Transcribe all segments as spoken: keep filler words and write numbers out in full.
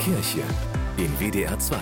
Kirche in W D R zwei.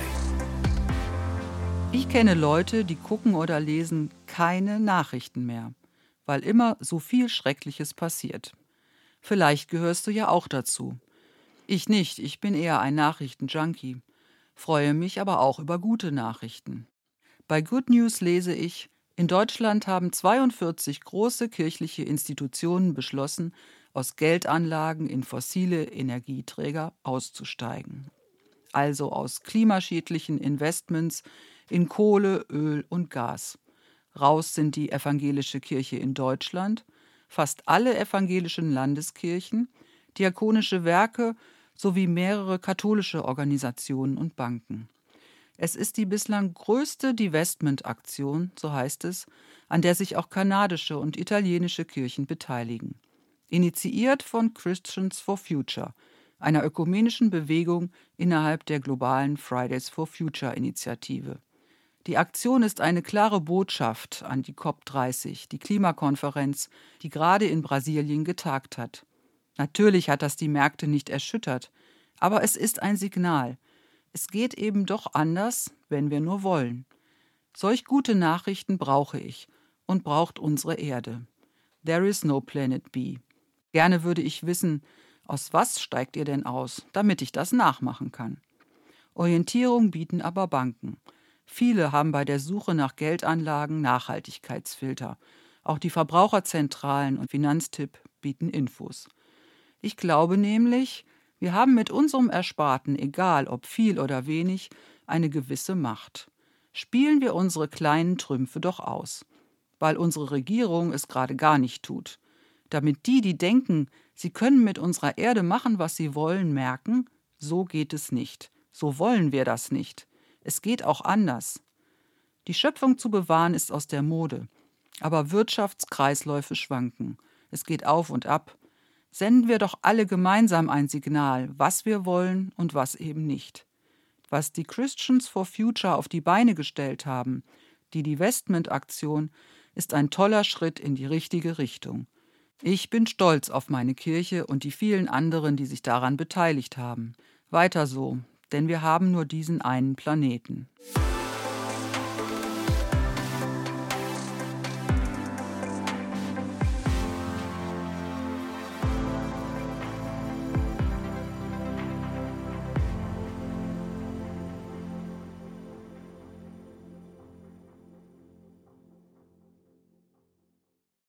Ich kenne Leute, die gucken oder lesen keine Nachrichten mehr, weil immer so viel Schreckliches passiert. Vielleicht gehörst du ja auch dazu. Ich nicht, ich bin eher ein Nachrichtenjunkie, freue mich aber auch über gute Nachrichten. Bei Good News lese ich, in Deutschland haben zweiundvierzig große kirchliche Institutionen beschlossen, aus Geldanlagen in fossile Energieträger auszusteigen. Also aus klimaschädlichen Investments in Kohle, Öl und Gas. Raus sind die evangelische Kirche in Deutschland, fast alle evangelischen Landeskirchen, diakonische Werke sowie mehrere katholische Organisationen und Banken. Es ist die bislang größte Divestment-Aktion, so heißt es, an der sich auch kanadische und italienische Kirchen beteiligen. Initiiert von Christians for Future, einer ökumenischen Bewegung innerhalb der globalen Fridays for Future-Initiative. Die Aktion ist eine klare Botschaft an die C O P dreißig, die Klimakonferenz, die gerade in Brasilien getagt hat. Natürlich hat das die Märkte nicht erschüttert, aber es ist ein Signal. Es geht eben doch anders, wenn wir nur wollen. Solch gute Nachrichten brauche ich und braucht unsere Erde. There is no planet B. Gerne würde ich wissen, aus was steigt ihr denn aus, damit ich das nachmachen kann. Orientierung bieten aber Banken. Viele haben bei der Suche nach Geldanlagen Nachhaltigkeitsfilter. Auch die Verbraucherzentralen und Finanztipp bieten Infos. Ich glaube nämlich, wir haben mit unserem Ersparten, egal ob viel oder wenig, eine gewisse Macht. Spielen wir unsere kleinen Trümpfe doch aus, weil unsere Regierung es gerade gar nicht tut. Damit die, die denken, sie können mit unserer Erde machen, was sie wollen, merken, so geht es nicht. So wollen wir das nicht. Es geht auch anders. Die Schöpfung zu bewahren ist aus der Mode, aber Wirtschaftskreisläufe schwanken. Es geht auf und ab. Senden wir doch alle gemeinsam ein Signal, was wir wollen und was eben nicht. Was die Christians for Future auf die Beine gestellt haben, die Divestment-Aktion, ist ein toller Schritt in die richtige Richtung. Ich bin stolz auf meine Kirche und die vielen anderen, die sich daran beteiligt haben. Weiter so, denn wir haben nur diesen einen Planeten.